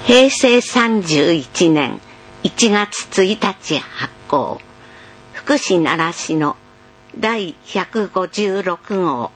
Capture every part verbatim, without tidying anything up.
へいせいさんじゅういちねんいちがつついたち発行、福祉習志のだいひゃくごじゅうろくごう。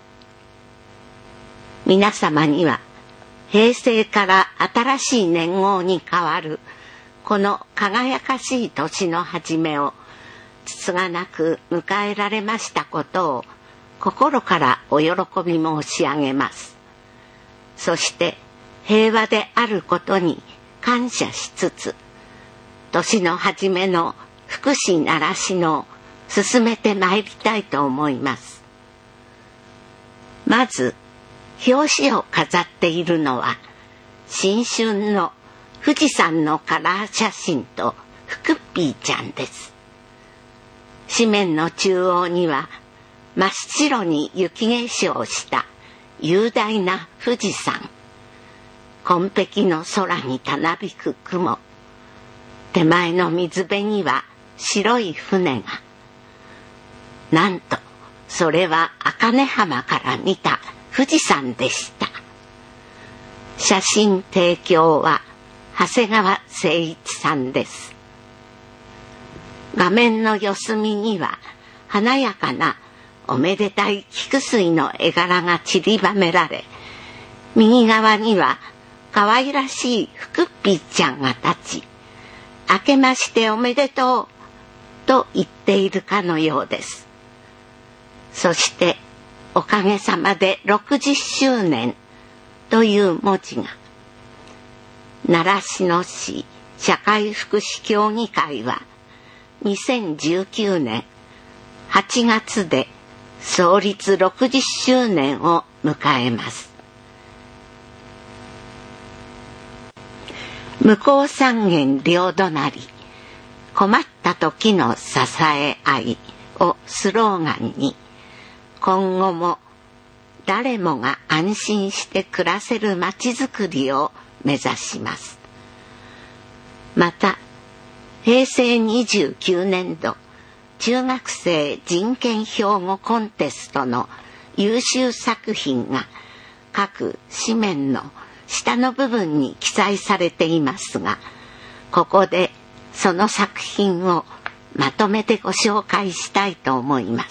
皆様には平成から新しい年号に変わるこの輝かしい年の初めをつつがなく迎えられましたことを心からお喜び申し上げます。そして平和であることに感謝しつつ、年の初めの福祉習志のを進めてまいりたいと思います。まず表紙を飾っているのは新春の富士山のカラー写真とフクッピーちゃんです。紙面の中央には真っ白に雪化粧した雄大な富士山、紺碧の空にたなびく雲、手前の水辺には白い船が、なんとそれは茜浜から見た富士山でした。写真提供は長谷川誠一さんです。画面の四隅には華やかなおめでたい菊水の絵柄が散りばめられ、右側には可愛らしいフクッピーちゃんが立ち、明けましておめでとうと言っているかのようです。そしておかげさまでろくじゅっしゅうねんという文字が、習志野市社会福祉協議会はにせんじゅうきゅうねんはちがつで創立ろくじゅっしゅうねんを迎えます。向こう三軒両隣、困った時の支え合いをスローガンに、今後も誰もが安心して暮らせるまちづくりを目指します。また、へいせいにじゅうきゅうねんど中学生人権標語コンテストの優秀作品が各紙面の下の部分に記載されていますが、ここでその作品をまとめてご紹介したいと思います。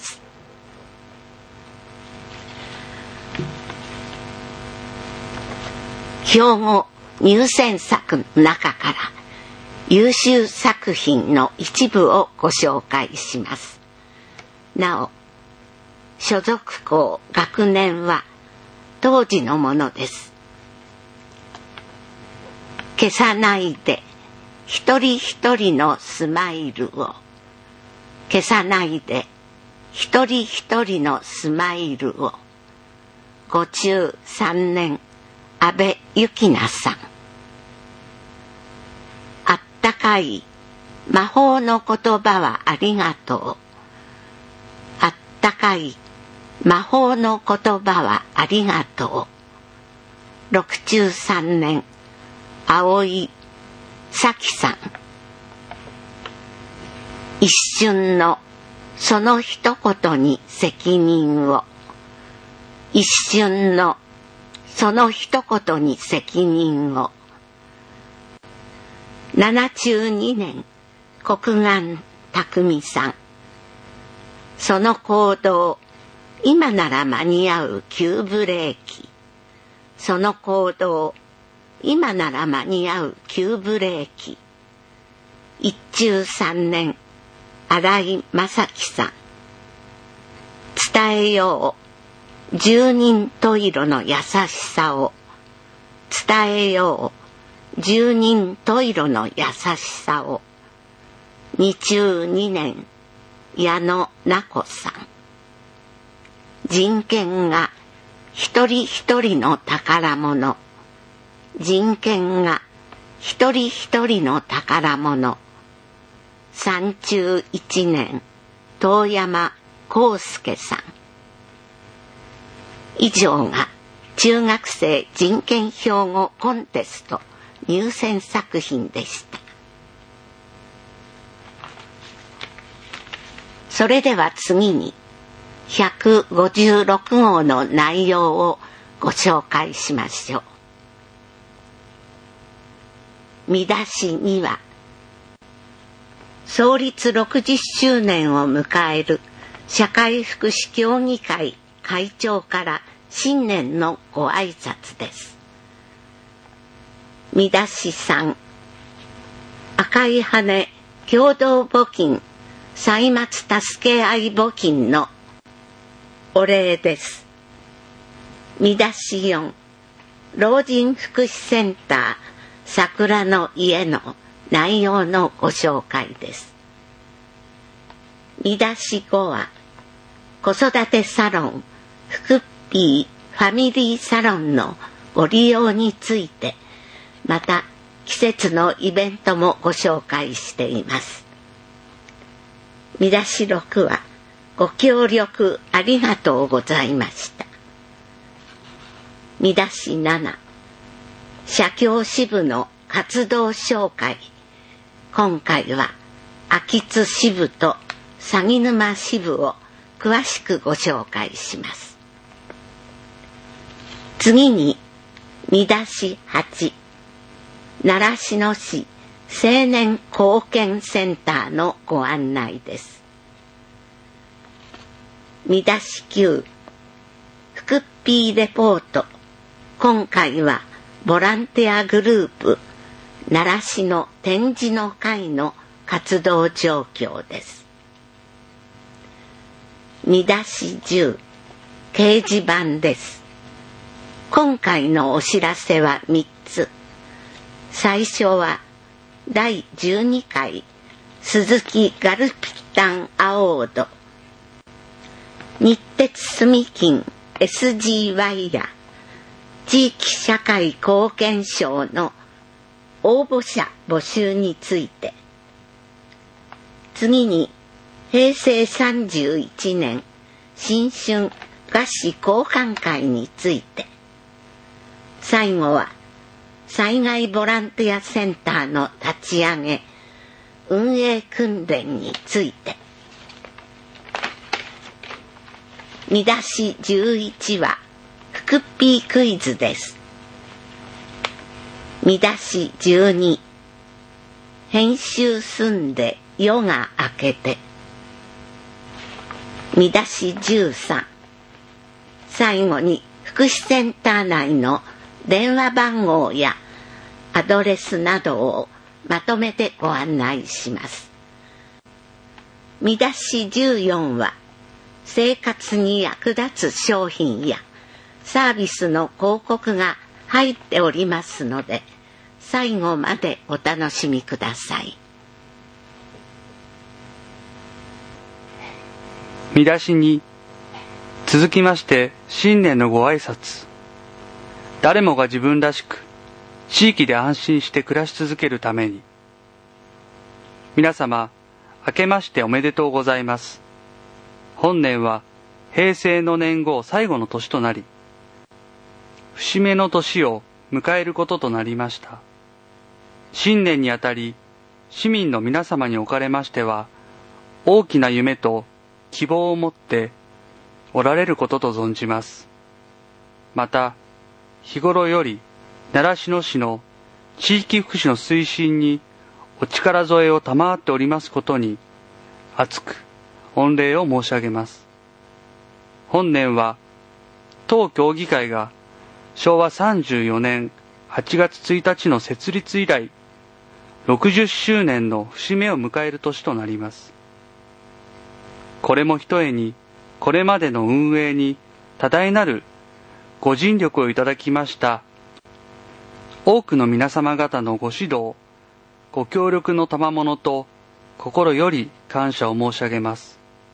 標語入選作の中から優秀作品の一部をご紹介します。なお、所属校学年は当時のものです。消さないで一人一人のスマイルを、消さないで一人一人のスマイルを、ご中さんねん安倍幸奈さん。あったかい魔法の言葉はありがとう。あったかい魔法の言葉はありがとう。ろく中さんねん青井咲さん。一瞬のその一言に責任を。一瞬のその一言に責任を。なな中にねん国眼匠さん。その行動、今なら間に合う急ブレーキ。その行動、今なら間に合う急ブレーキ。一中さんねん新井正樹さん。伝えよう十人十色の優しさを。伝えよう十人十色の優しさを。二中にねん矢野奈子さん。人権が一人一人の宝物。人権が一人一人の宝物。三中一年遠山康介さん。以上が中学生人権標語コンテスト入選作品でした。それでは次にひゃくごじゅうろくごうの内容をご紹介しましょう。 見出しには、創立ろくじゅっしゅうねんを迎える社会福祉協議会会長から新年のご挨拶です。見出しさん、赤い羽共同募金歳末助け合い募金のお礼です。見出しよん、老人福祉センター桜の家の内容のご紹介です。見出しごは、子育てサロンふくっぴーファミリーサロンのご利用について、また季節のイベントもご紹介しています。見出しろくは、ご協力ありがとうございました。見出しなな、社協支部の活動紹介。今回は秋津支部と鷺沼支部を詳しくご紹介します。次に見出しはち、習志野市青年貢献センターのご案内です。見出しきゅう、ふくっぴーレポート。今回はボランティアグループ習志野展示の会の活動状況です。見出しじゅう、掲示板です。今回のお知らせはみっつ。最初はだいじゅうにかい鈴木ガルピタンアオード、日鉄住金 エスジーワイ や地域社会貢献賞の応募者募集について、次にへいせいさんじゅういちねん新春菓子交換会について、最後は災害ボランティアセンターの立ち上げ運営訓練について。見出しじゅういちはふくっぴークイズです。見出しじゅうに、編集済んで夜が明けて。見出しじゅうさん、最後に福祉センター内の電話番号やアドレスなどをまとめてご案内します。見出しじゅうよんは生活に役立つ商品やサービスの広告が入っておりますので、最後までお楽しみください。 見出しに、続きまして新年のご挨拶。誰もが自分らしく地域で安心して暮らし続けるために。皆様、明けましておめでとうございます。本年は平成の年号最後の年となり、節目の年を迎えることとなりました。新年にあたり、市民の皆様におかれましては、大きな夢と希望を持っておられることと存じます。また、日頃より習志野市の地域福祉の推進にお力添えを賜っておりますことに、厚く御礼を申し上げます。本年は、当協議会がしょうわさんじゅうよねんはちがつついたちの設立以来、ろくじゅっしゅうねんの節目を迎える年となります。これもひとえに、これまでの運営に多大なるご尽力をいただきました多くの皆様方のご指導、ご協力の賜物と心より感謝を申し上げます。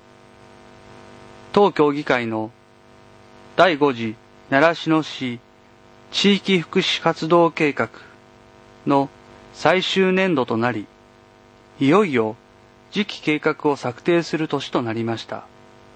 当協議会のだいご次習志野市地域福祉活動計画の最終年度となり、いよいよ次期計画を策定する年となりました。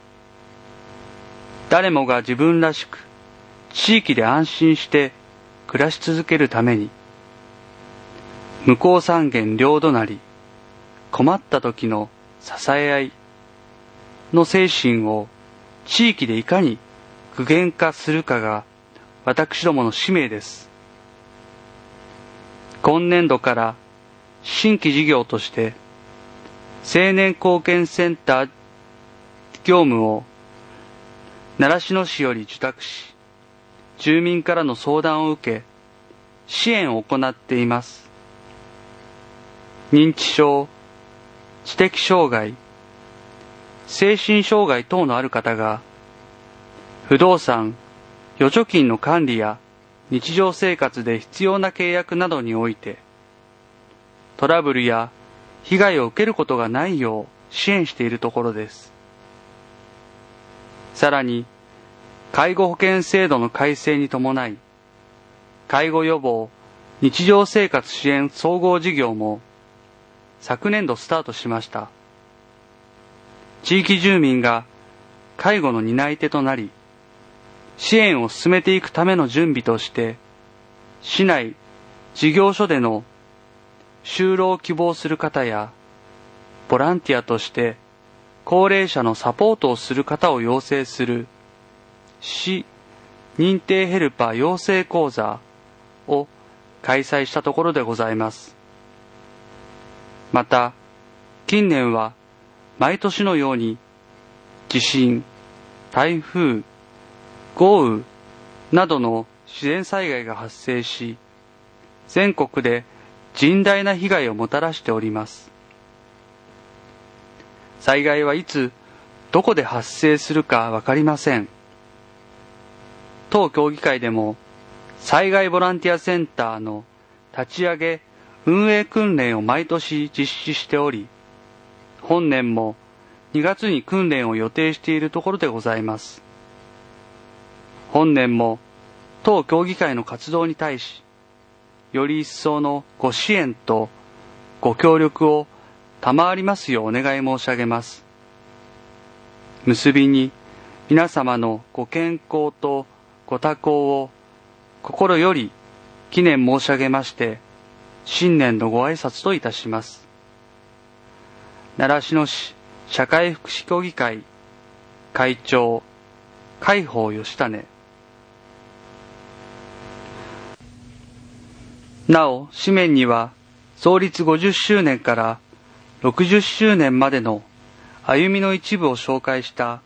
誰もが自分らしく地域で安心して暮らし続けるために、向こう三軒両隣、困った時の支え合いの精神を地域でいかに具現化するかが私どもの使命です。 今年度から新規事業として青年貢献センター業務を習志野市より受託し、住民からの相談を受け、支援を行っています。認知症、知的障害、精神障害等のある方が、不動産、預貯金の管理や日常生活で必要な契約などにおいて、トラブルや被害を受けることがないよう支援しているところです。さらに、介護保険制度の改正に伴い、介護予防、日常生活支援総合事業も昨年度スタートしました。地域住民が介護の担い手となり、支援を進めていくための準備として、市内事業所での就労を希望する方や、ボランティアとして高齢者のサポートをする方を養成する市認定ヘルパー養成講座を開催したところでございます。また、近年は毎年のように地震、台風、豪雨などの自然災害が発生し、全国で甚大な被害をもたらしております。災害はいつ、どこで発生するかわかりません。当協議会でも、災害ボランティアセンターの立ち上げ、運営訓練を毎年実施しており、本年もにがつに訓練を予定しているところでございます。本年も当協議会の活動に対し、より一層のご支援とご協力を賜りますようお願い申し上げます。結びに皆様のご健康とご多幸を心より祈念申し上げまして、新年のご挨拶といたします。習志野市社会福祉協議会会長、海宝義胤。なお、紙面には創立ごじゅっしゅうねんからろくじゅっしゅうねんまでの歩みの一部を紹介した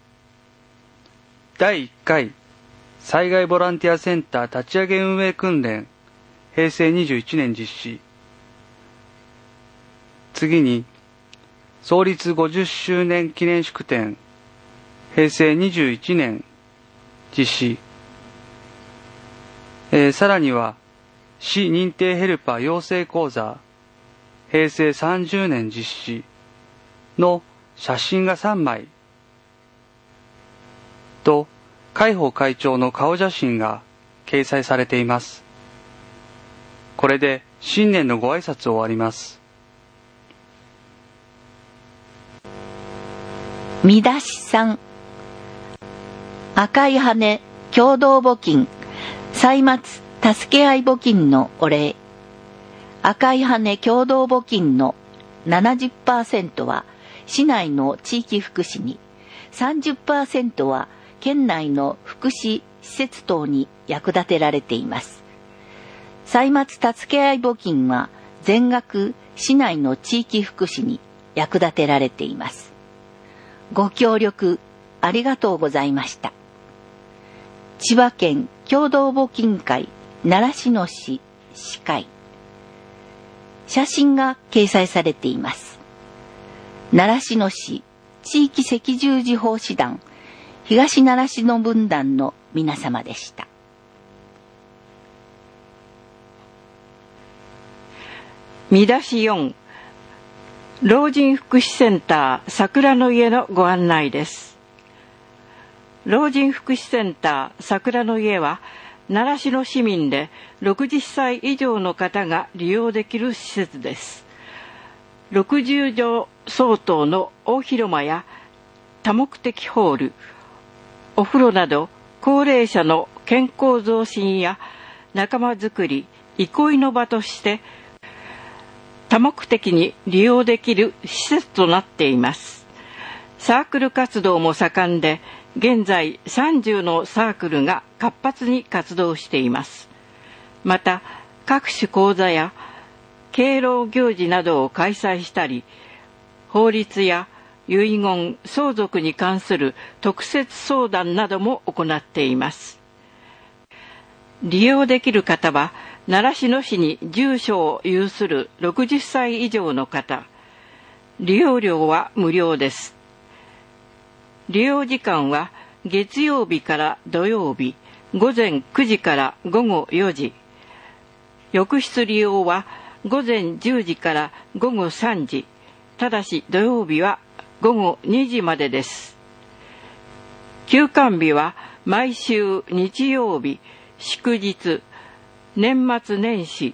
だいいっかい災害ボランティアセンター立ち上げ運営訓練へいせいにじゅういちねん実施、次に創立ごじゅっしゅうねん記念式典へいせいにじゅういちねん実施、えー、さらには市認定ヘルパー養成講座へいせいさんじゅうねん実施の写真がさんまいと海宝会長の顔写真が掲載されています。これで新年のご挨拶を終わります。 見出しさん、赤い羽共同募金歳末助け合い募金のお礼。赤い羽共同募金の ななじゅっパーセント は市内の地域福祉に、さんじゅっパーセント は県内の福祉施設等に役立てられています。歳末助け合い募金は全額市内の地域福祉に役立てられています。ご協力ありがとうございました。千葉県共同募金会習志野市市会。写真が掲載されています。習志野市地域赤十字奉仕団東習志野分団の皆様でした。 見出しよん、老人福祉センター桜の家のご案内です。老人福祉センター桜の家は習志野市民でろくじゅっさい以上の方が利用できる施設です。ろくじゅうじょう相当の大広間や多目的ホール、お風呂など高齢者の健康増進や仲間づくり、憩いの場として多目的に利用できる施設となっています。サークル活動も盛んで、現在さんじゅうのサークルが活発に活動しています。また、 各種講座や敬老行事などを開催したり、法律や遺言、相続に関する特設相談なども行っています。利用できる方は、習志野市に住所を有するろくじゅっさい以上の方、利用料は無料です。利用時間は月曜日から土曜日、午前くじから午後よじ。浴室利用は午前じゅうじから午後さんじ。ただし土曜日は午後にじまでです。休館日は毎週日曜日、祝日、年末年始、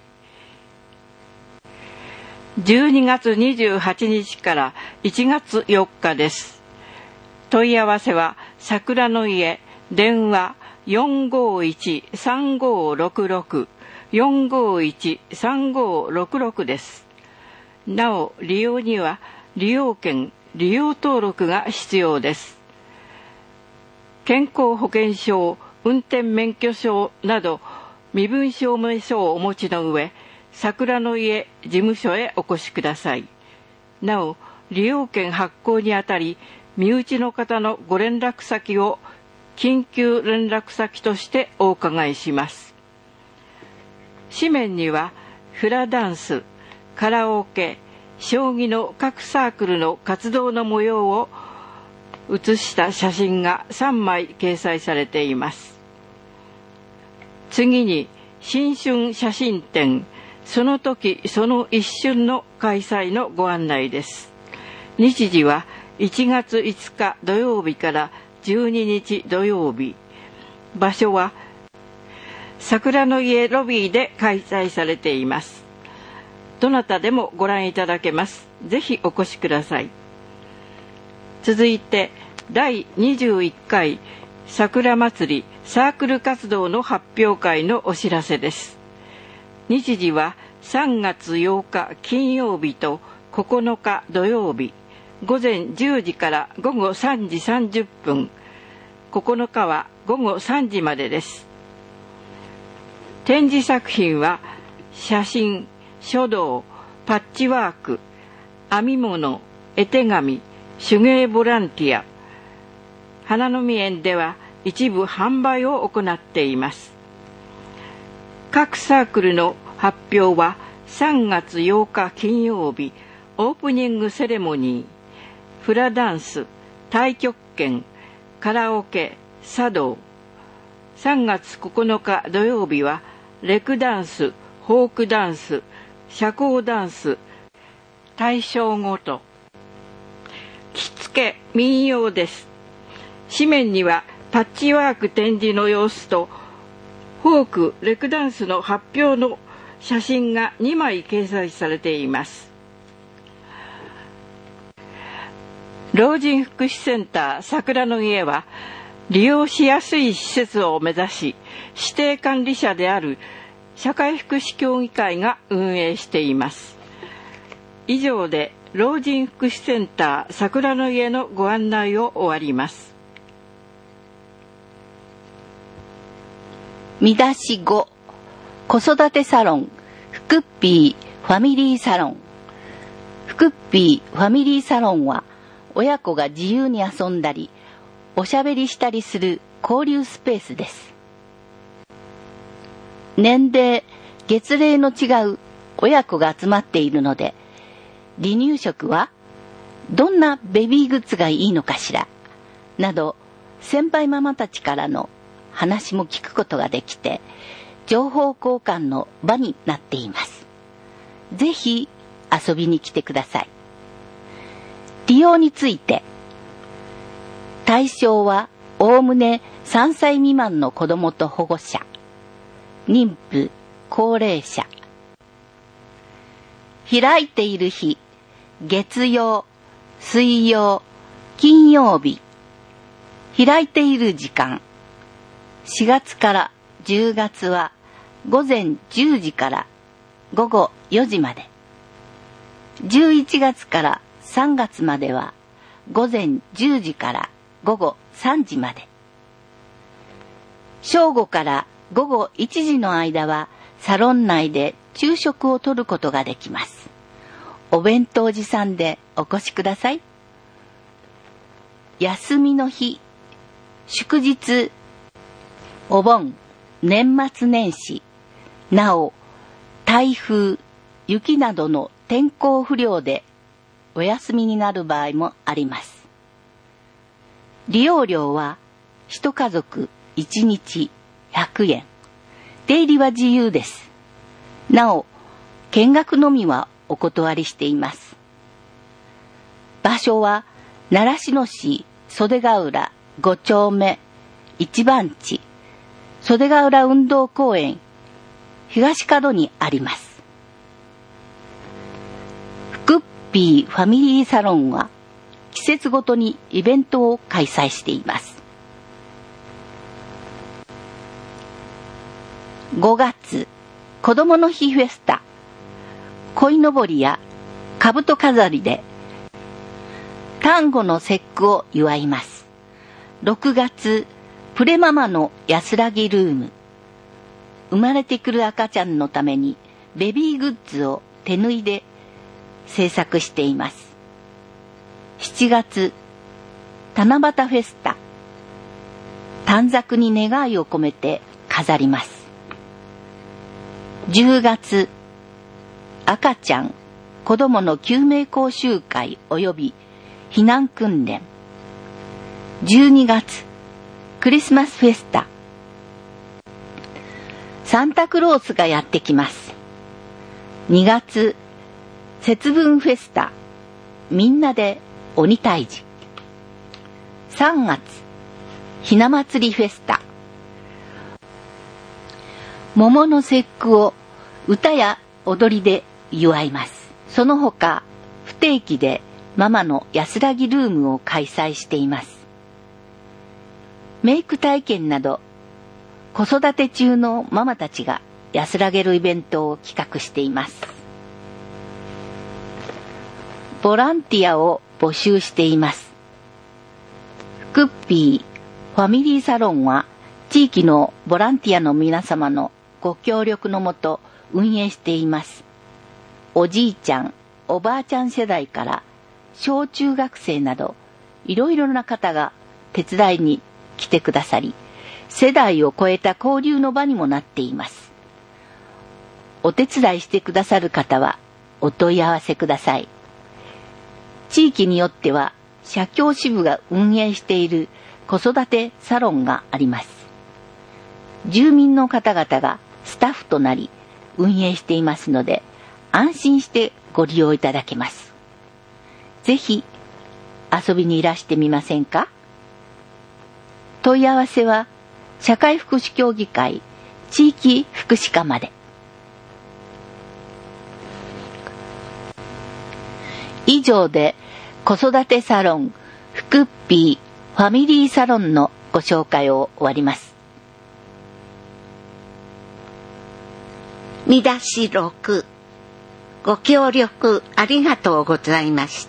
じゅうにがつにじゅうはちにちからいちがつよっかです。問い合わせは桜の家、電話 よんごいちさんごろくろく よんごいちさんごろくろくです。なお、利用には利用券、利用登録が必要です。健康保険証、運転免許証など身分証明書をお持ちの上、桜の家事務所へお越しください。なお、利用券発行にあたり、身内の方のご連絡先を緊急連絡先としてお伺いします。紙面にはフラダンス、カラオケ、将棋の各サークルの活動の模様を写した写真がさんまい掲載されています。次に新春写真展、その時その一瞬の開催のご案内です。日時はいちがついつか土曜日からじゅうににち土曜日。場所は桜の家ロビーで開催されています。どなたでもご覧いただけます。ぜひお越しください。続いてだいにじゅういっかい桜祭りサークル活動の発表会のお知らせです。日時はさんがつようか金曜日とここのか土曜日、午前じゅうじから午後さんじさんじゅっぷん、ここのかは午後さんじまでです。展示作品は写真、書道、パッチワーク、編み物、絵手紙、手芸ボランティア。花の実園では一部販売を行っています。各サークルの発表はさんがつようか金曜日、オープニングセレモニー、フラダンス、太極拳、カラオケ、茶道。さんがつここのか土曜日はレクダンス、フォークダンス、社交ダンス、対象ごと、着付け民謡です。紙面にはパッチワーク展示の様子とフォーク、レクダンスの発表の写真がにまい掲載されています。老人福祉センター桜の家は利用しやすい施設を目指し、指定管理者である社会福祉協議会が運営しています。以上で老人福祉センター桜の家のご案内を終わります。 見出しご、子育てサロンフクッピーファミリーサロン。フクッピーファミリーサロンは親子が自由に遊んだりおしゃべりしたりする交流スペースです。年齢、月齢の違う親子が集まっているので、離乳食はどんなベビーグッズがいいのかしらなど、先輩ママたちからの話も聞くことができて、情報交換の場になっています。ぜひ遊びに来てください。利用について、対象はおおむねさんさい未満の子どもと保護者、妊婦、高齢者。開いている日、月曜、水曜、金曜日。開いている時間、しがつからじゅうがつは午前じゅうじから午後よじまで。じゅういちがつからさんがつまでは午前じゅうじから午後さんじまで。正午から午後いちじの間はサロン内で昼食をとることができます。お弁当持参でお越しください。休みの日、祝日、お盆、年末年始、なお台風、雪などの天候不良でお休みになる場合もあります。利用料は一家族いちにちひゃくえん。出入りは自由です。なお、見学のみはお断りしています。場所は習志野市袖ヶ浦ご丁目一番地袖ヶ浦運動公園東角にあります。フクッピーファミリーサロンは季節ごとにイベントを開催しています。ごがつ、子どもの日フェスタ、鯉のぼりや兜飾りで端午の節句を祝います。ろくがつ、プレママの安らぎルーム、生まれてくる赤ちゃんのためにベビーグッズを手縫いで制作しています。しちがつ、七夕フェスタ、短冊に願いを込めて飾ります。じゅうがつ、赤ちゃん、子どもの救命講習会及び避難訓練。じゅうにがつ、クリスマスフェスタ。サンタクロースがやってきます。にがつ、節分フェスタ。みんなで鬼退治。さんがつ、ひな祭りフェスタ。桃の節句を歌や踊りで祝います。その他、不定期でママの安らぎルームを開催しています。メイク体験など、子育て中のママたちが安らげるイベントを企画しています。ボランティアを募集しています。フクッピーファミリーサロンは地域のボランティアの皆様のご協力のもと運営しています。おじいちゃん、おばあちゃん世代から小中学生などいろいろな方が手伝いに来てくださり、世代を超えた交流の場にもなっています。お手伝いしてくださる方はお問い合わせください。地域によっては社協支部が運営している子育てサロンがあります。住民の方々がスタッフとなり運営していますので、安心してご利用いただけます。ぜひ遊びにいらしてみませんか？問い合わせは社会福祉協議会地域福祉課まで。以上で子育てサロンフクッピーファミリーサロンのご紹介を終わります。 見出しろく、ご協力ありがとうございました。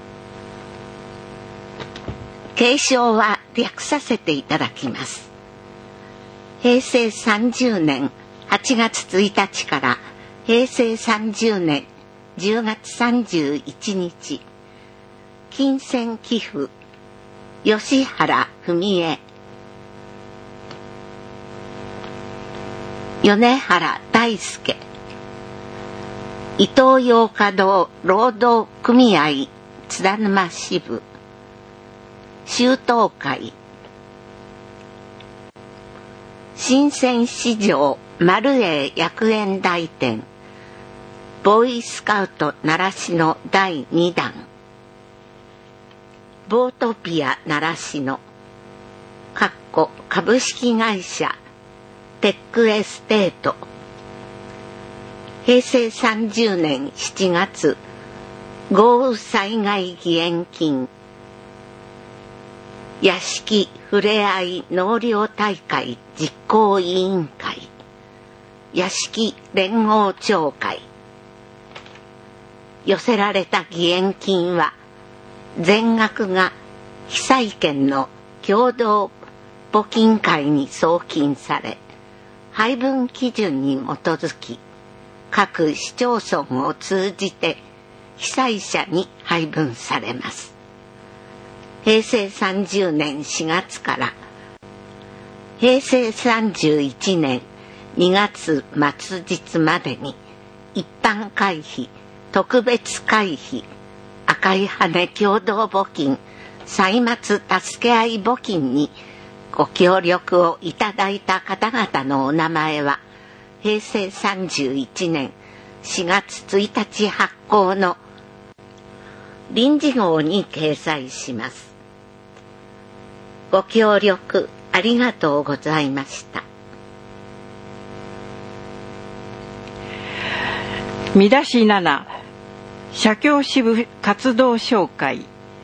継承は略させていただきます。へいせいさんじゅうねんはちがつついたちからへいせいさんじゅうねんじゅうがつさんじゅういちにち、金銭寄付、吉原文江、米原大輔、伊東洋華堂労働組合津田沼支部、周東会、新鮮市場丸栄薬園大店、ボーイスカウト習志野だいにだん、ボートピア習志野、かっこ株式会社テックエステート、へいせいさんじゅうねんしちがつ豪雨災害義援金、屋敷ふれあい納涼大会実行委員会、屋敷連合協会。寄せられた義援金は全額が被災県の共同募金会に送金され、 配分基準に基づき、各市町村を通じて被災者に配分されます。へいせいさんじゅうねんしがつからへいせいさんじゅういちねんにがつ末日までに、一般会費、特別会費、赤い羽共同募金、歳末助け合い募金にご協力をいただいた方々のお名前は、へいせいさんじゅういちねんしがつついたち発行の臨時号に掲載します。ご協力ありがとうございました。 見出しなな、社協支部活動紹介。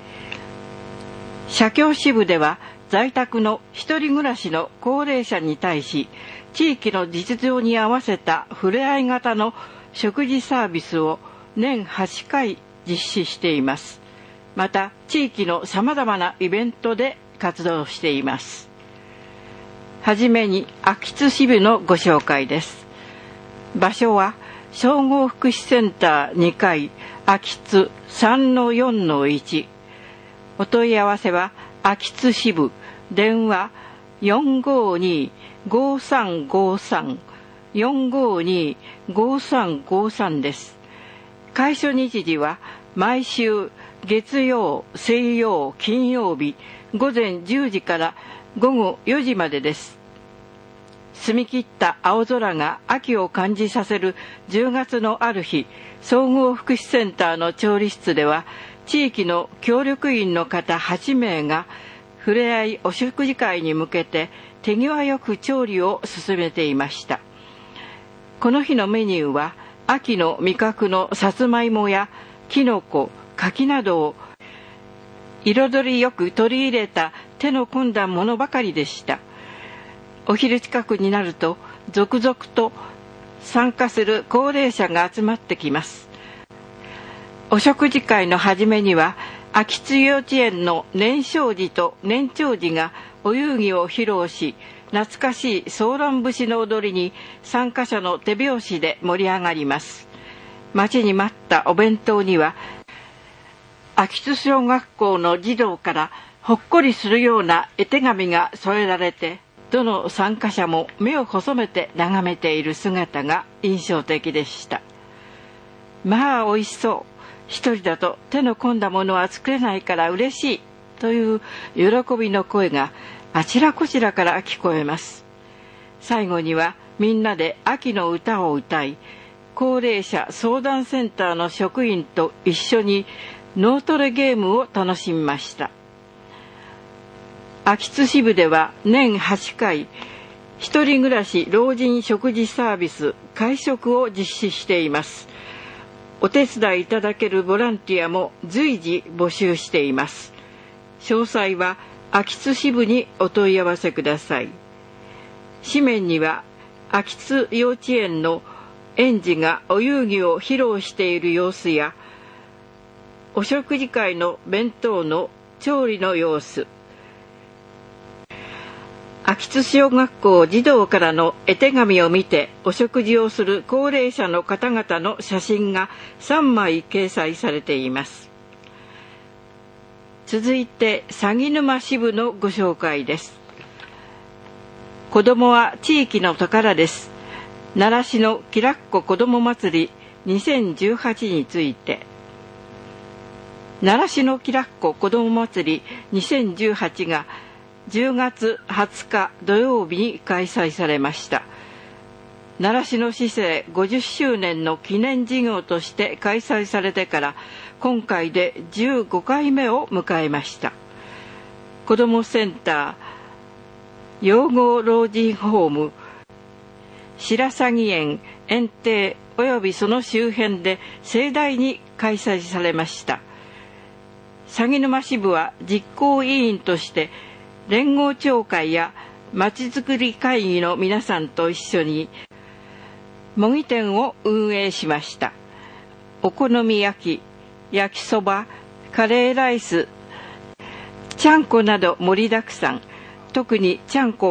社協支部では、在宅の一人暮らしの高齢者に対し、地域の実情に合わせたふれあい型の食事サービスを年はちかい実施しています。また、地域のさまざまなイベントで活動しています。はじめに、秋津支部のご紹介です。場所は、総合福祉センターにかい、秋津 さんのよんのいち。お問い合わせは、秋津支部、電話 よんごーにーごーさんごーさん、よんごーにーごーさんごーさんです。開所日時は、毎週月曜、水曜、金曜日、午前じゅうじから午後よじまでです。澄み切った青空が秋を感じさせるじゅうがつのある日、総合福祉センターの調理室では、地域の協力員の方はちめいが、ふれあいお食事会に向けて手際よく調理を進めていました。この日のメニューは、秋の味覚のさつまいもやきのこ、柿などを彩りよく取り入れた手の込んだものばかりでした。お昼近くになると続々と参加する高齢者が集まってきます。お食事会の初めには、秋津幼稚園の年少児と年長児がお遊戯を披露し、懐かしいソーラン節の踊りに参加者の手拍子で盛り上がります。待ちに待ったお弁当には、秋津小学校の児童からほっこりするような絵手紙が添えられて、どの参加者も目を細めて眺めている姿が印象的でした。まあ、おいしそう。一人だと手の込んだものは作れないから嬉しいという喜びの声があちらこちらから聞こえます。最後にはみんなで秋の歌を歌い、高齢者相談センターの職員と一緒に脳トレゲームを楽しみました。秋津支部では年はちかい、一人暮らし老人食事サービス会食を実施しています。お手伝いいただけるボランティアも随時募集しています。詳細は秋津支部にお問い合わせください。紙面には秋津幼稚園の園児がお遊戯を披露している様子や、お食事会の弁当の調理の様子、秋津小学校児童からの絵手紙を見てお食事をする高齢者の方々の写真がさんまい掲載されています。続いて鷺沼支部のご紹介です。子どもは地域の宝です。奈良市のきらっこ子ども祭りにせんじゅうはちについて、奈良市のきらっこ子ども祭りにせんじゅうはちがじゅうがつはつか土曜日に開催されました。奈良市の市政ごじゅっしゅうねんの記念事業として開催されてから今回でじゅうごかいめを迎えました。子どもセンター、養護老人ホーム、白鷺園、園庭およびその周辺で盛大に開催されました。鷺沼支部は実行委員として連合町会やまちづくり会議の皆さんと一緒に模擬店を運営しました。お好み焼き、焼きそば、カレーライス、ちゃんこなど盛りだくさん。特にちゃんこは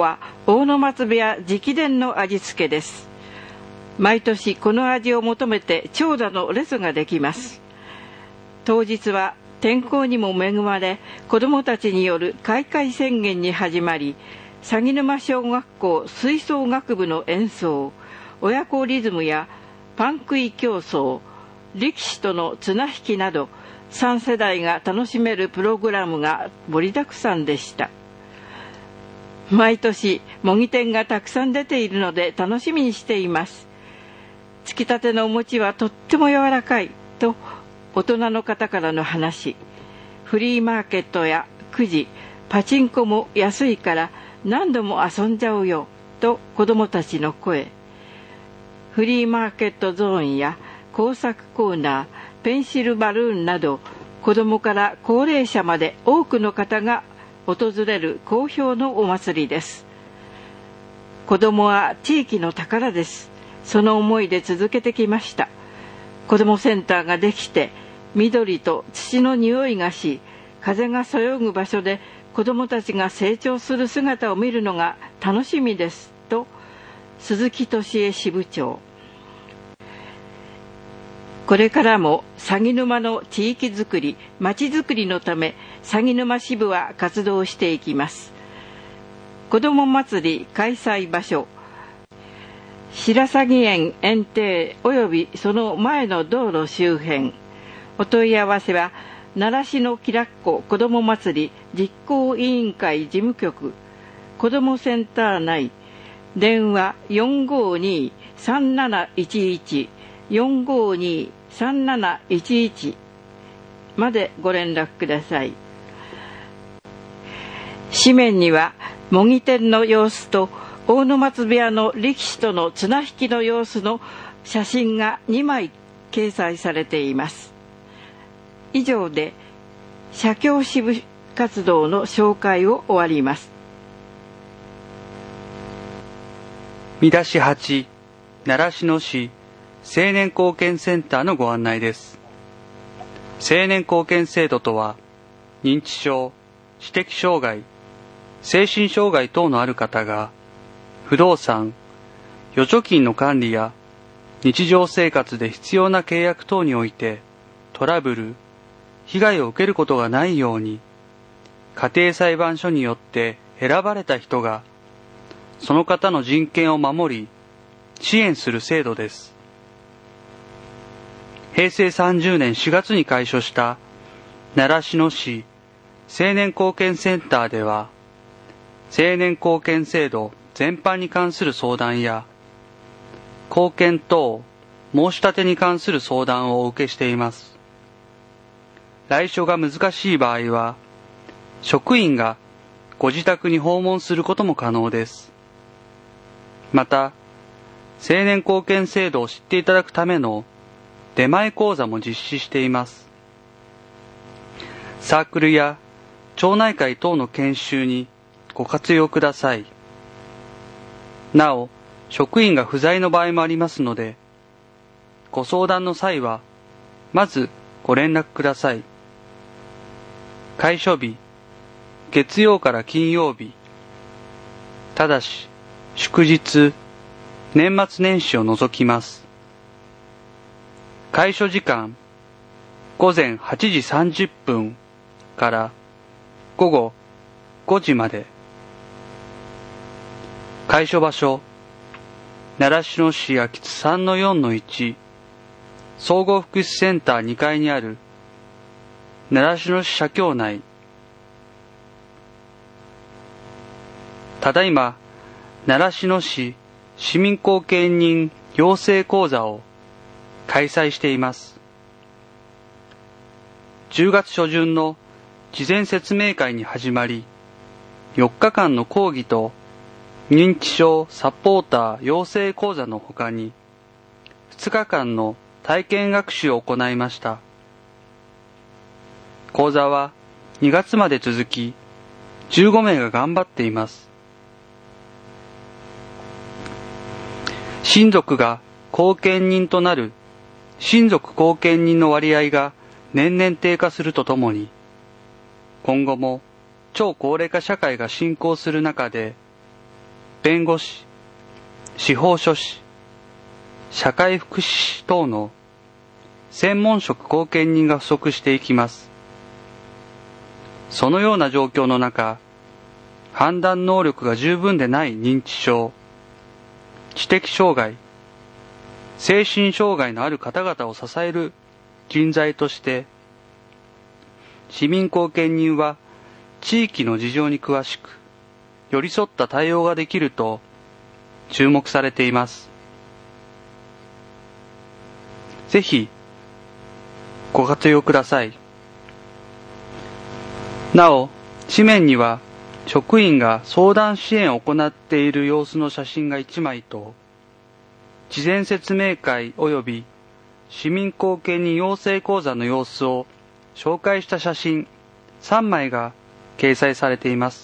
大野松部屋直伝の味付けです。毎年この味を求めて長蛇の列ができます。当日は天候にも恵まれ、子どもたちによる開会宣言に始まり、鷺沼小学校吹奏楽部の演奏、親子リズムやパン食い競争、力士との綱引きなど、さん世代が楽しめるプログラムが盛りだくさんでした。毎年模擬店がたくさん出ているので楽しみにしています。つきたてのお餅はとっても柔らかいと大人の方からの話。フリーマーケットやくじ、パチンコも安いから何度も遊んじゃうよと子どもたちの声。フリーマーケットゾーンや工作コーナー、ペンシルバルーンなど、子どもから高齢者まで多くの方が訪れる好評のお祭りです。子どもは地域の宝です。その思いで続けてきました。子どもセンターができて、緑と土の匂いがし、風がそよぐ場所で子どもたちが成長する姿を見るのが楽しみですと鈴木俊恵支部長。これからも鷺沼の地域づくり、まちづくりのため鷺沼支部は活動していきます。子ども祭り開催場所、白鷺園園庭およびその前の道路周辺。お問い合わせは習志野きらっこ子ども祭り実行委員会事務局子どもセンター内、電話 よんごに さんなないちいち よんごに さんなないちいち までご連絡ください。紙面には模擬店の様子と大野松部屋の力士との綱引きの様子の写真がにまい掲載されています。以上で社協支部活動の紹介を終わります。 見出しはち、習志野市青年貢献センターのご案内です。青年貢献制度とは、認知症、知的障害、精神障害等のある方が、不動産、預貯金の管理や日常生活で必要な契約等においてトラブル、被害を受けることがないように、家庭裁判所によって選ばれた人が、その方の人権を守り、支援する制度です。へいせいさんじゅうねんしがつに開所した習志野市青年貢献センターでは、青年貢献制度全般に関する相談や、貢献等申し立てに関する相談をお受けしています。来所が難しい場合は、職員がご自宅に訪問することも可能です。また、青年貢献制度を知っていただくための出前講座も実施しています。サークルや町内会等の研修にご活用ください。なお、職員が不在の場合もありますので、ご相談の際は、まずご連絡ください。開所日、月曜から金曜日。ただし、祝日、年末年始を除きます。開所時間、ごぜんはちじさんじゅっぷんからごごごじまで。開所場所、習志野市秋津 さんのよんのいち 総合福祉センターにかいにある習志野市社協内。ただいま、習志野市市民貢献人養成講座を開催しています。じゅうがつしょじゅんの事前説明会に始まり、よっかかんの講義と認知症サポーター養成講座のほかに、ふつかかんの体験学習を行いました。講座はにがつまで続き、じゅうごめいが頑張っています。親族が後見人となる親族後見人の割合が年々低下するとともに、今後も超高齢化社会が進行する中で、 弁護士、司法書士、社会福祉士等の専門職後見人が不足していきます。そのような状況の中、判断能力が十分でない認知症、知的障害、精神障害のある方々を支える人材として、市民後見人は地域の事情に詳しく、寄り添った対応ができると注目されています。ぜひご活用ください。なお、紙面には職員が相談支援を行っている様子の写真がいちまいと、事前説明会及び市民後見人養成講座の様子を紹介した写真さんまいが掲載されています。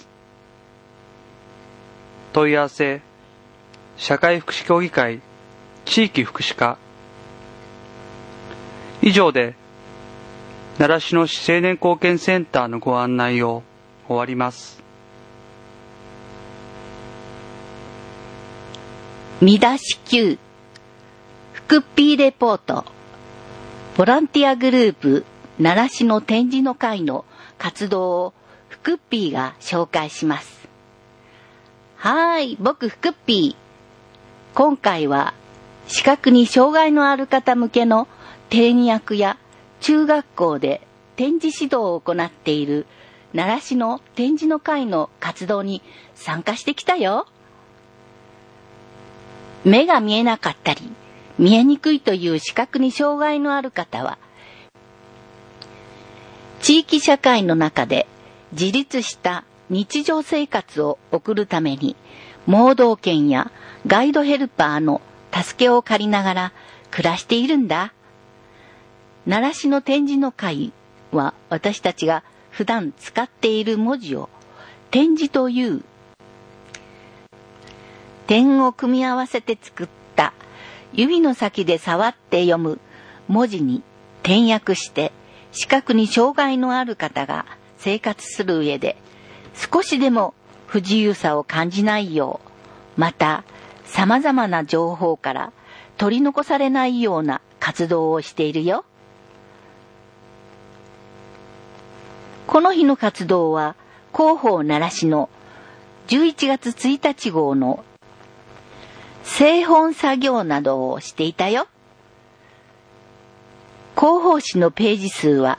問い合わせ、社会福祉協議会地域福祉課。以上で習志野市青年貢献センターのご案内を終わります。 見出しきゅう、フクッピーレポート。ボランティアグループ習志野展示の会の活動をフクッピーが紹介します。はーい、僕フクッピー。今回は視覚に障害のある方向けの点訳や中学校で展示指導を行っている習志野展示の会の活動に参加してきたよ。目が見えなかったり見えにくいという視覚に障害のある方は、地域社会の中で自立した日常生活を送るために盲導犬やガイドヘルパーの助けを借りながら暮らしているんだ。習志野展示の会は私たちが普段使っている文字を点字という点を組み合わせて作った指の先で触って読む文字に点訳して視覚に障害のある方が生活する上で少しでも不自由さを感じないよう、また様々な情報から取り残されないような活動をしているよ。この日の活動は広報習志野じゅういちがつついたち号の製本作業などをしていたよ。広報誌のページ数は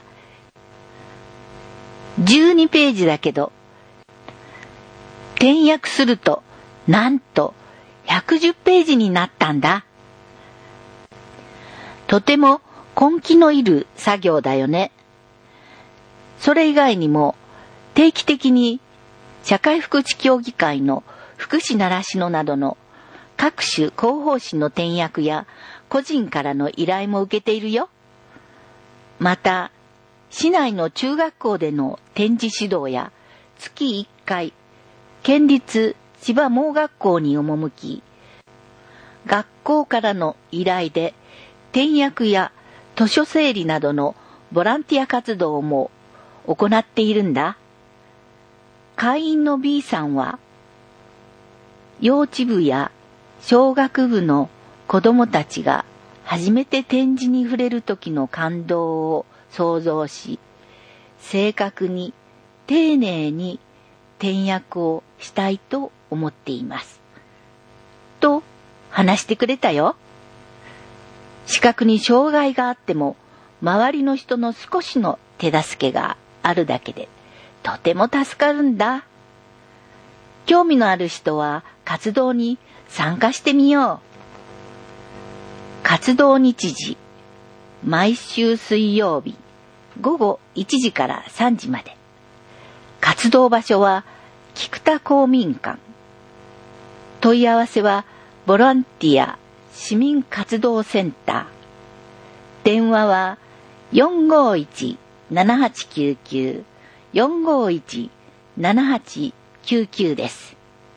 じゅうにページだけど、点訳するとなんとひゃくじゅうページになったんだ。とても根気のいる作業だよね。それ以外にも定期的に社会福祉協議会の福祉習志野などの各種広報誌の点訳や個人からの依頼も受けているよ。また、市内の中学校での展示指導や月いっかい、県立千葉盲学校に赴き、学校からの依頼で点訳や図書整理などのボランティア活動も行っているんだ。会員の B さんは、幼稚部や小学部の子どもたちが初めて展示に触れる時の感動を想像し、正確に丁寧に点訳をしたいと思っています。と話してくれたよ。視覚に障害があっても、周りの人の少しの手助けがあるだけで、とても助かるんだ。興味のある人は活動に参加してみよう。活動日時、毎週水曜日、ごごいちじからさんじまで。活動場所は菊田公民館。問い合わせはボランティア市民活動センター。電話は よんごいち ななはちきゅうきゅう よんごいち ななはちきゅうきゅうです。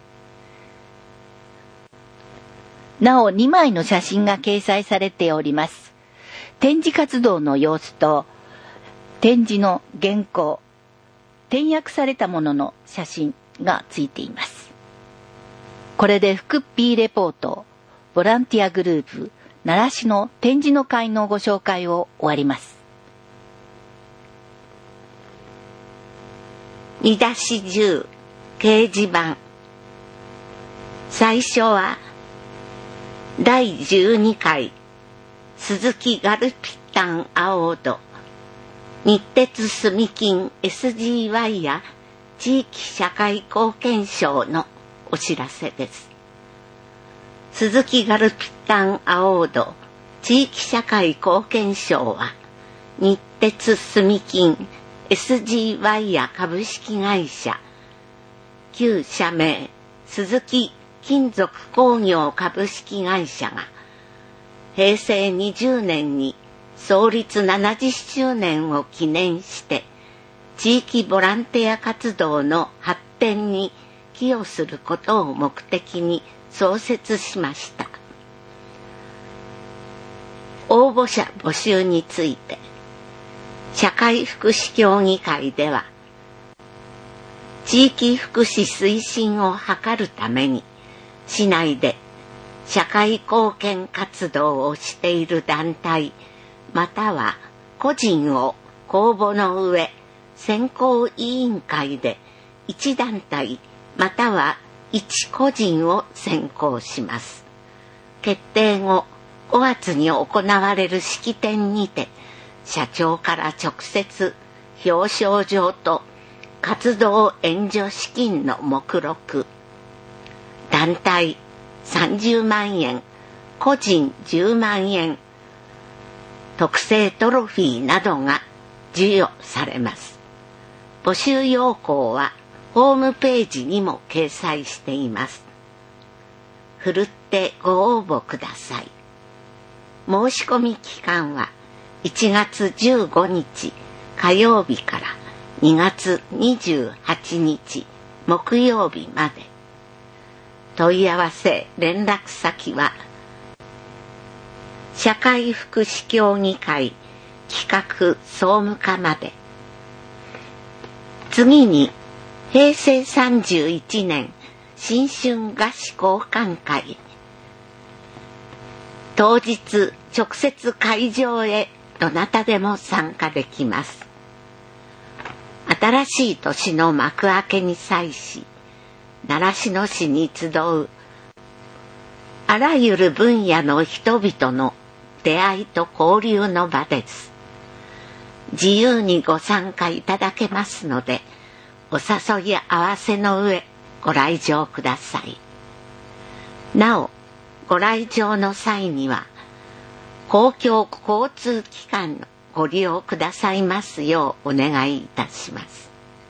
なおにまいの写真が掲載されております。展示活動の様子と展示の原稿、点訳されたものの写真がついています。 これで福っぴーレポート、ボランティアグループ、奈良市の展示の会のご紹介を終わります。 見出しじゅう、掲示板。最初は、だいじゅうにかい、鈴木ガルピッタンアオード、日鉄住金 エスジーワイ や地域社会貢献賞のお知らせです。鈴木ガルピッタンアオード地域社会貢献賞は、日鉄住金 エスジーワイ や株式会社、旧社名鈴木金属工業株式会社が、へいせいにじゅうねんに創立ななじゅっしゅうねんを記念して、地域ボランティア活動の発展に寄与することを目的に創設しました。応募者募集について、社会福祉協議会では、地域福祉推進を図るために、市内で社会貢献活動をしている団体、または個人を公募の上、選考委員会でいち団体またはいち個人を選考します。決定後、ごがつに行われる式典にて、社長から直接表彰状と活動援助資金の目録、団体さんじゅうまんえん、個人じゅうまんえん、特製トロフィーなどが授与されます。募集要項はホームページにも掲載しています。ふるってご応募ください。申し込み期間はいちがつじゅうごにち火曜日からにがつにじゅうはちにち木曜日まで。問い合わせ連絡先は、社会福祉協議会企画総務課まで。次に、へいせいさんじゅういちねん新春菓子交換会。当日直接会場へどなたでも参加できます。新しい年の幕開けに際し、習志野市に集うあらゆる分野の人々の出会いと交流の場です。自由にご参加いただけますので、お誘い合わせの上ご来場ください。なお、ご来場の際には公共交通機関のご利用くださいますようお願いいたします。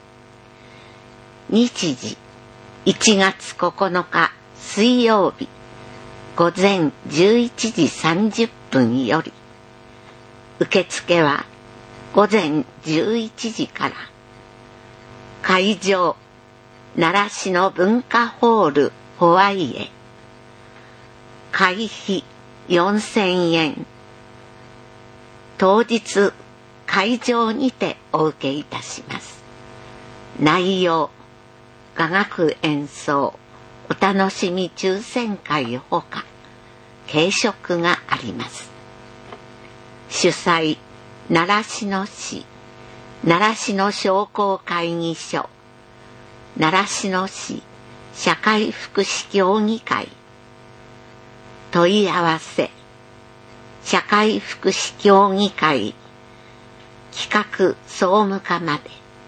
日時いちがつここのか水曜日午前じゅういちじさんじゅっぷんより、受付は午前じゅういちじから。会場習志野文化ホールホワイエ。会費よんせんえん。当日会場にてお受けいたします。内容、雅楽演奏、お楽しみ抽選会ほか軽食があります。主催、習志野市習志野商工会議所、習志野市社会福祉協議会。問い合わせ、社会福祉協議会企画総務課まで。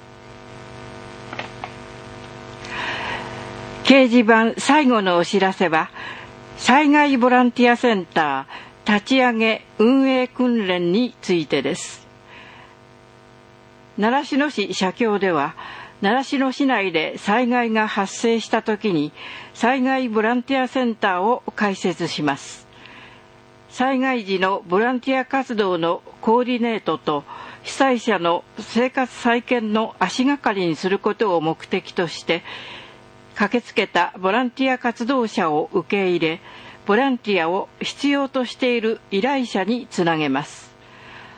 掲示板最後のお知らせは、災害ボランティアセンター立ち上げ運営訓練についてです。習志野市社協では、習志野市内で災害が発生したときに災害ボランティアセンターを開設します。災害時のボランティア活動のコーディネートと被災者の生活再建の足がかりにすることを目的として、駆けつけたボランティア活動者を受け入れ、ボランティアを必要としている依頼者につなげます。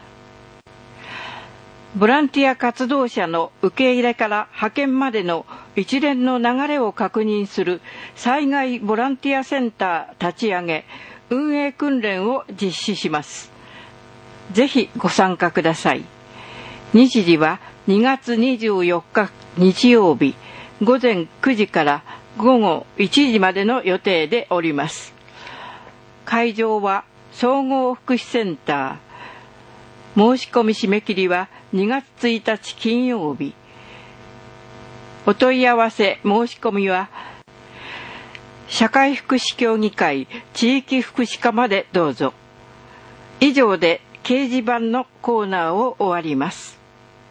ボランティア活動者の受け入れから派遣までの一連の流れを確認する災害ボランティアセンター立ち上げ運営訓練を実施します。ぜひご参加ください。日時はにがつにじゅうよっか日曜日ごぜんくじからごごいちじまでの予定でおります。会場は総合福祉センター。申し込み締め切りはにがつついたち金曜日。お問い合わせ申し込みは社会福祉協議会地域福祉課までどうぞ。以上で掲示板のコーナーを終わります。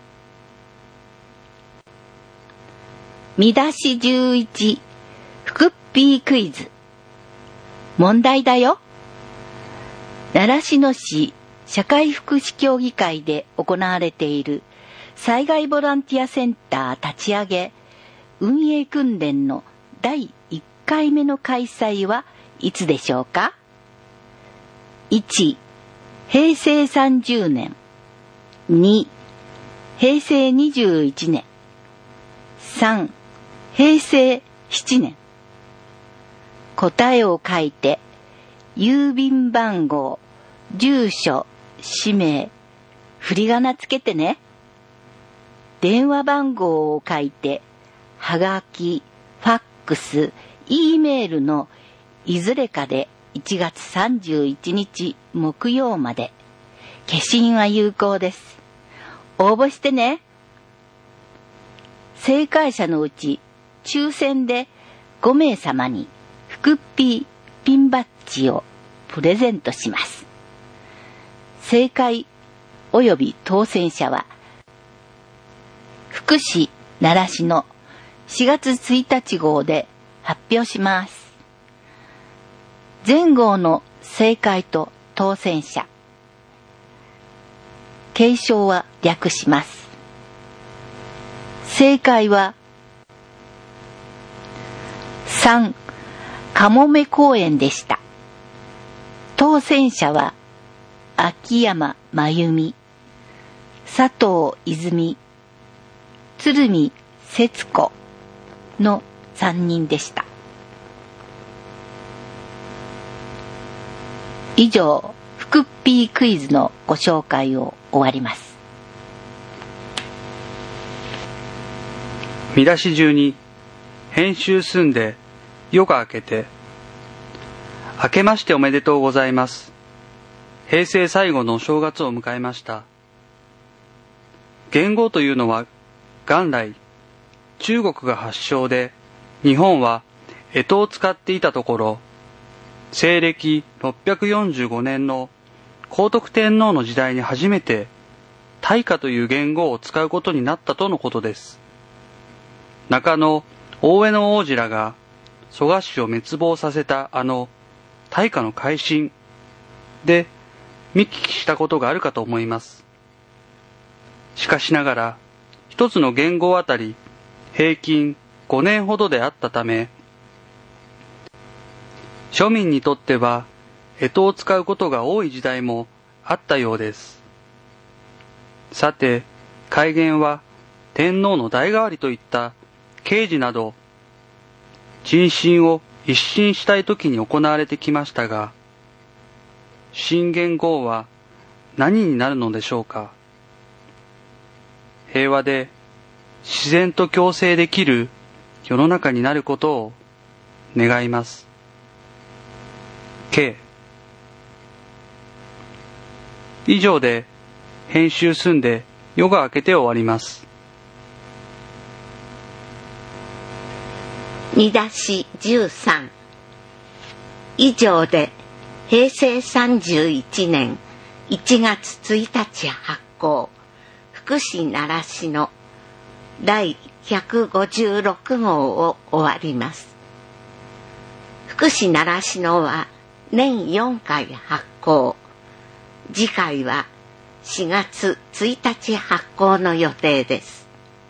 見出しじゅういち、福っぴークイズ。問題だよ。習志野市社会福祉協議会で行われている災害ボランティアセンター立ち上げ運営訓練のだいいっかいめの開催はいつでしょうか？ いち. 平成さんじゅうねん。に. 平成にじゅういちねん。さん. 平成ななねん。答えを書いて郵便番号、住所、氏名、振り仮名つけてね。電話番号を書いてはがき、ファックス、E メールのいずれかでいちがつさんじゅういちにち木曜まで。消印は有効です。応募してね。正解者のうち抽選でごめいさまに福っぴーピンバッジをプレゼントします。正解及び当選者は福祉習志野しがつついたち号で発表します。前号の正解と当選者、継承は略します。正解はさん、かもめ公園でした。当選者は秋山真由美、佐藤泉、鶴見節子のさんにんでした。以上、福っぴークイズのご紹介を終わります。 見出しじゅうに、編集済んで夜が明けて。明けましておめでとうございます。平成最後のお正月を迎えました。元号というのは元来中国が発祥で、日本は干支を使っていたところ、西暦ろっぴゃくよんじゅうごねんの皇徳天皇の時代に初めて大化という元号を使うことになったとのことです。中野大江の王子らが蘇我氏を滅亡させたあの大化の改新で見聞きしたことがあるかと思います。しかしながら一つの元号あたり平均ごねんほどであったため、庶民にとっては干支を使うことが多い時代もあったようです。さて、改元は天皇の代替わりといった慶事など人心を一新したいときに行われてきましたが、新元号は何になるのでしょうか。平和で自然と共生できる世の中になることを願います。K。以上で編集済んで夜が明けて終わります。 見出しじゅうさん。以上で平成さんじゅういちねんいちがつついたち発行、福祉習志野だいひゃくごじゅうろくごうを終わります。福祉習志野は年よんかい発行。次回はしがつついたち発行の予定です。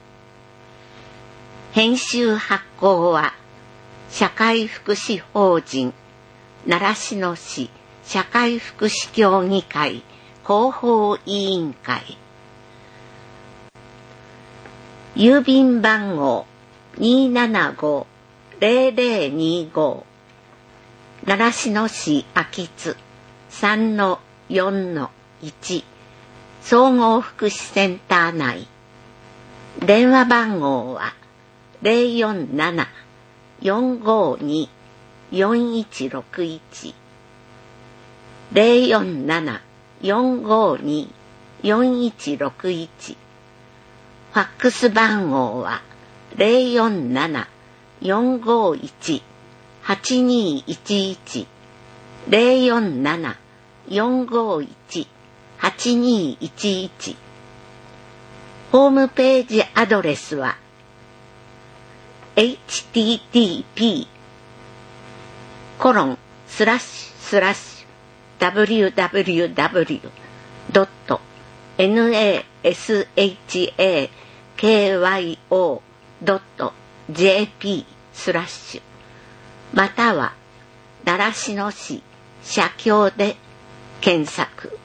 編集発行は社会福祉法人習志野市社会福祉協議会広報委員会。郵便番号にーななごーぜろぜろにーごー、習志野市秋津 さんのよんのいち 総合福祉センター内。電話番号は ゼロよんなな よんごに よんいちろくいち ゼロよんなな よんごに よんいちろくいち。ファックス番号はゼロよんなな よんごいち はちにいちいち ゼロよんなな よんごいち はちにいちいち。ホームページアドレスは エイチティーティーピー コロンスラッシュスラッシュ ダブリューダブリューダブリュー ドット ナショコ ドット ジェーピー スラッシュまたは習志野市社協で検索。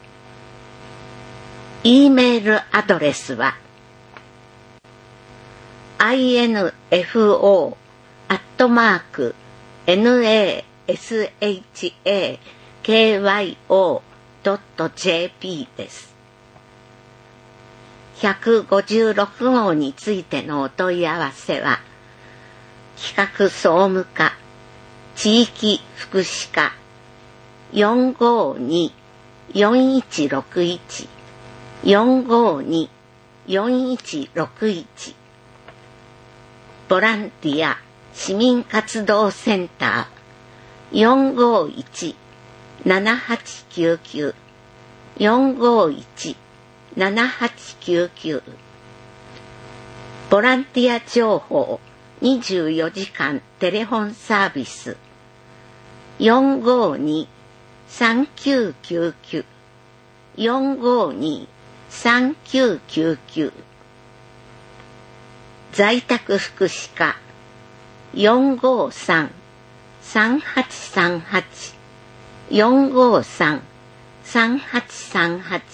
E メールアドレスは アイエヌエフオー アットマーク ナショコ ドット ジェーピー です。ひゃくごじゅうろくごうについてのお問い合わせは企画総務課地域福祉課 よんごに よんいちろくいち よんごに よんいちろくいち。ボランティア市民活動センター よんごいち ななはちきゅうきゅう よんごいち ななはちきゅうきゅう。ボランティア情報にじゅうよじかんテレフォンサービス よんごに さんきゅうきゅうきゅう よんごに さんきゅうきゅうきゅう。在宅福祉課 よんごさん さんはちさんはち よんごさん さんはちさんはち。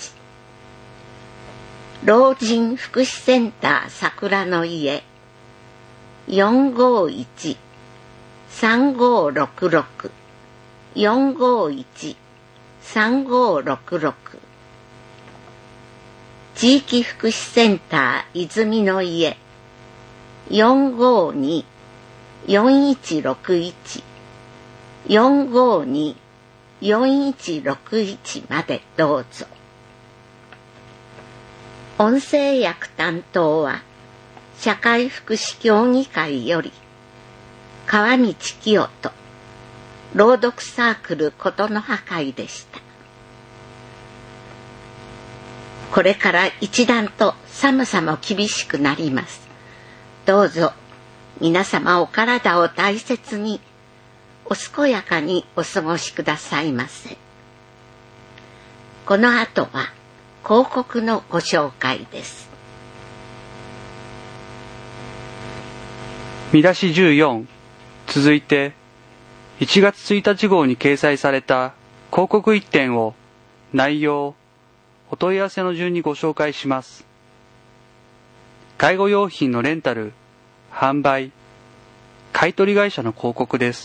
老人福祉センター桜の家 よんごいち さんごろくろく よんごいち さんごろくろく。地域福祉センター泉の家 よんごに よんいちろくいち よんごに よんいちろくいちまでどうぞ。音声訳担当は社会福祉協議会より川道清人朗読サークル琴の葉会でした。これから一段と寒さも厳しくなります。どうぞ皆様お体を大切にお健やかにお過ごしくださいませ。この後は広告のご紹介です。 見出しじゅうよん。続いていちがつついたち号に掲載された広告いってんを内容、お問い合わせの順にご紹介します。介護用品のレンタル、販売、買取会社の広告です。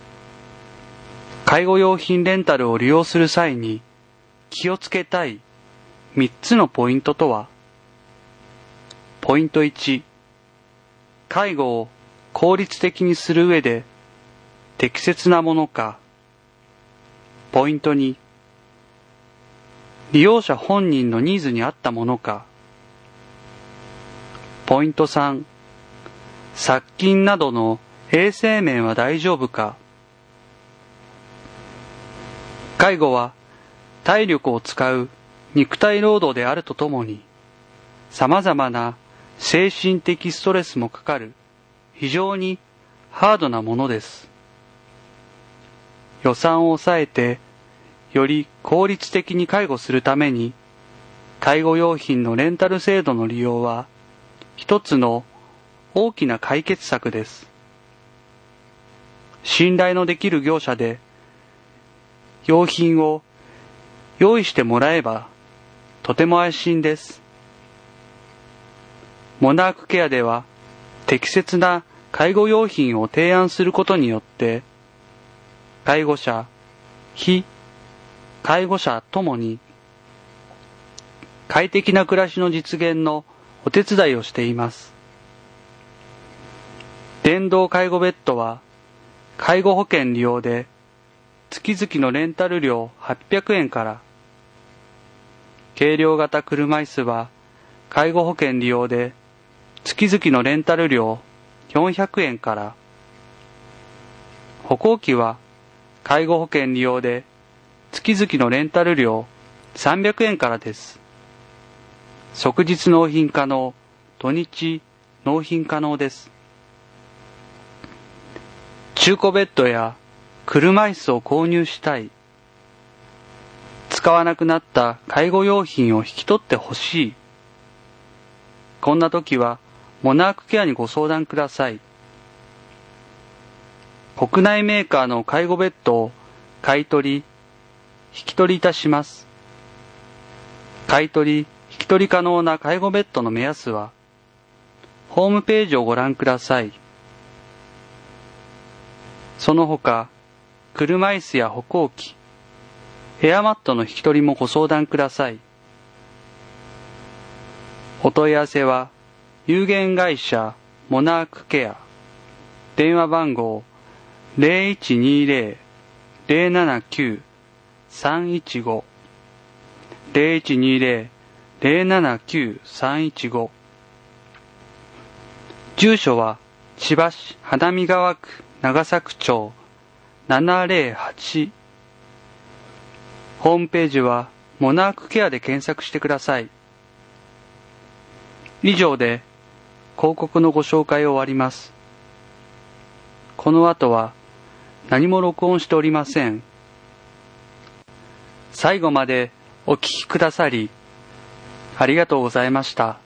介護用品レンタルを利用する際に気をつけたいみっつのポイントとは。ポイントいち、介護を効率的にする上で適切なものか。ポイントに、利用者本人のニーズに合ったものか。ポイントさん、殺菌などの衛生面は大丈夫か。介護は体力を使う肉体労働であるとともに、様々な精神的ストレスもかかる非常にハードなものです。予算を抑えてより効率的に介護するために、介護用品のレンタル制度の利用は一つの大きな解決策です。信頼のできる業者で用品を用意してもらえばとても安心です。モナークケアでは適切な介護用品を提案することによって、介護者、非介護者ともに快適な暮らしの実現のお手伝いをしています。電動介護ベッドは介護保険利用で月々のレンタル料はっぴゃくえんから、軽量型車椅子は介護保険利用で月々のレンタル料よんひゃくえんから、歩行器は介護保険利用で月々のレンタル料さんびゃくえんからです。即日納品可能、土日納品可能です。中古ベッドや車椅子を購入したい。使わなくなった介護用品を引き取ってほしい。こんな時はモナークケアにご相談ください。国内メーカーの介護ベッドを買い取り、引き取りいたします。買い取り、引き取り可能な介護ベッドの目安は、ホームページをご覧ください。その他、車椅子や歩行器、ヘアマットの引き取りもご相談ください。お問い合わせは、有限会社モナークケア、電話番号 ゼロいちにゼロ ゼロななきゅう さんいちご ゼロいちにゼロ ゼロななきゅう さんいちご。住所は千葉市花見川区長作町ななゼロはち。ホームページはモナークケアで検索してください。以上で広告のご紹介を終わります。この後は何も録音しておりません。最後までお聞きくださりありがとうございました。